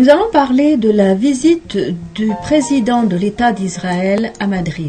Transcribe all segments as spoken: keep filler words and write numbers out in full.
Nous allons parler de la visite du président de l'État d'Israël à Madrid.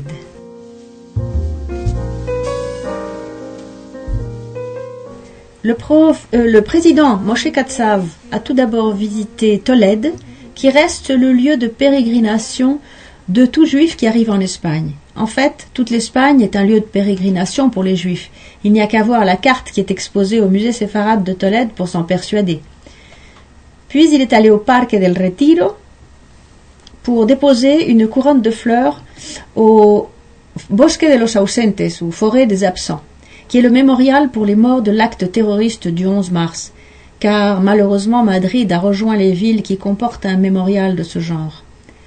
Le, prof, euh, le président Moshe Katsav a tout d'abord visité Tolède, qui reste le lieu de pérégrination de tout juif qui arrive en Espagne. En fait, toute l'Espagne est un lieu de pérégrination pour les juifs. Il n'y a qu'à voir la carte qui est exposée au musée séfarade de Tolède pour s'en persuader. Puis il est allé au Parque del Retiro pour déposer une couronne de fleurs au Bosque de los Ausentes, ou Forêt des Absents, qui est le mémorial pour les morts de l'acte terroriste du onze mars, car malheureusement Madrid a rejoint les villes qui comportent un mémorial de ce genre.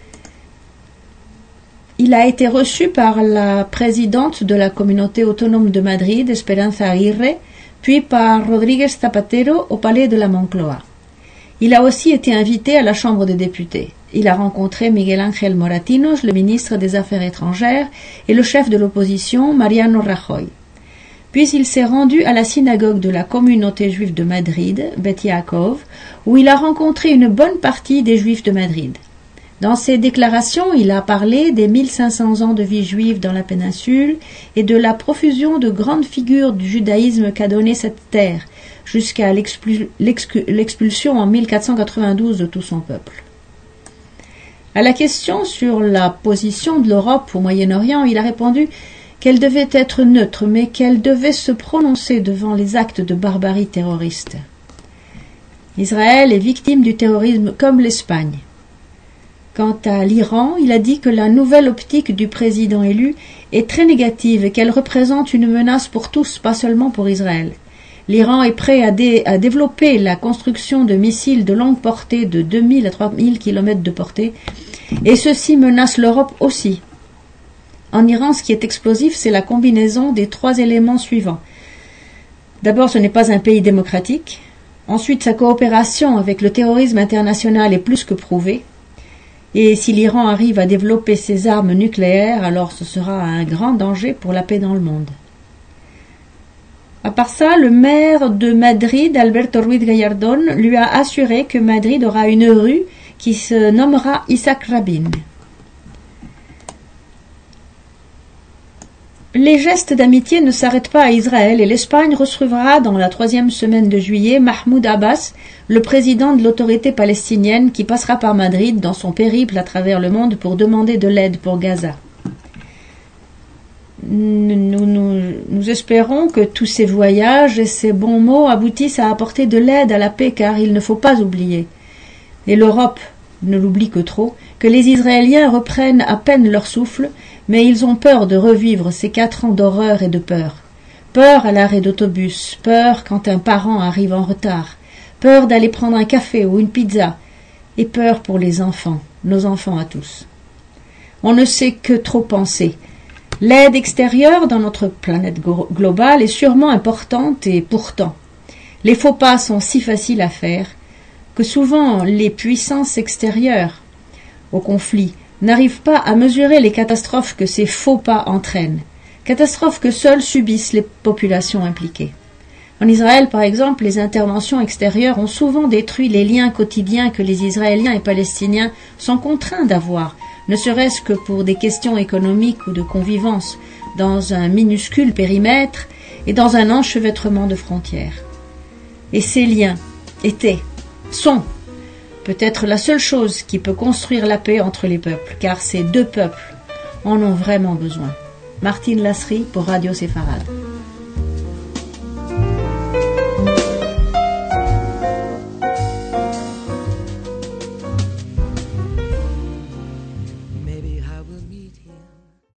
Il a été reçu par la présidente de la communauté autonome de Madrid, Esperanza Aguirre, puis par Rodríguez Zapatero au palais de la Moncloa. Il a aussi été invité à la Chambre des députés. Il a rencontré Miguel Ángel Moratinos, le ministre des Affaires étrangères, et le chef de l'opposition, Mariano Rajoy. Puis il s'est rendu à la synagogue de la communauté juive de Madrid, Bet Yaakov, où il a rencontré une bonne partie des juifs de Madrid. Dans ses déclarations, il a parlé des mille cinq cents ans de vie juive dans la péninsule et de la profusion de grandes figures du judaïsme qu'a donné cette terre, jusqu'à l'expul- l'excu- l'expulsion en mille quatre cent quatre-vingt-douze de tout son peuple. À la question sur la position de l'Europe au Moyen-Orient, il a répondu qu'elle devait être neutre, mais qu'elle devait se prononcer devant les actes de barbarie terroriste. Israël est victime du terrorisme comme l'Espagne. Quant à l'Iran, il a dit que la nouvelle optique du président élu est très négative et qu'elle représente une menace pour tous, pas seulement pour Israël. L'Iran est prêt à, dé- à développer la construction de missiles de longue portée de deux mille à trois mille kilomètres de portée, et ceci menace l'Europe aussi. En Iran, ce qui est explosif, c'est la combinaison des trois éléments suivants. D'abord, ce n'est pas un pays démocratique. Ensuite, sa coopération avec le terrorisme international est plus que prouvée. Et si l'Iran arrive à développer ses armes nucléaires, alors ce sera un grand danger pour la paix dans le monde. À part ça, le maire de Madrid, Alberto Ruiz Gallardón, lui a assuré que Madrid aura une rue qui se nommera Isaac Rabin. Les gestes d'amitié ne s'arrêtent pas à Israël et l'Espagne recevra dans la troisième semaine de juillet Mahmoud Abbas, le président de l'autorité palestinienne qui passera par Madrid dans son périple à travers le monde pour demander de l'aide pour Gaza. Nous, nous, nous espérons que tous ces voyages et ces bons mots aboutissent à apporter de l'aide à la paix, car il ne faut pas oublier, et l'Europe ne l'oublie que trop, que les Israéliens reprennent à peine leur souffle, mais ils ont peur de revivre ces quatre ans d'horreur et de peur. Peur à l'arrêt d'autobus, peur quand un parent arrive en retard, peur d'aller prendre un café ou une pizza, et peur pour les enfants, nos enfants à tous. On ne sait que trop penser. L'aide extérieure dans notre planète globale est sûrement importante et pourtant, les faux pas sont si faciles à faire que souvent les puissances extérieures au conflit n'arrivent pas à mesurer les catastrophes que ces faux pas entraînent, catastrophes que seules subissent les populations impliquées. En Israël, par exemple, les interventions extérieures ont souvent détruit les liens quotidiens que les Israéliens et Palestiniens sont contraints d'avoir, ne serait-ce que pour des questions économiques ou de convivence, dans un minuscule périmètre et dans un enchevêtrement de frontières. Et ces liens étaient, sont, peut-être la seule chose qui peut construire la paix entre les peuples, car ces deux peuples en ont vraiment besoin. Martine Lasserie pour Radio Séfarade.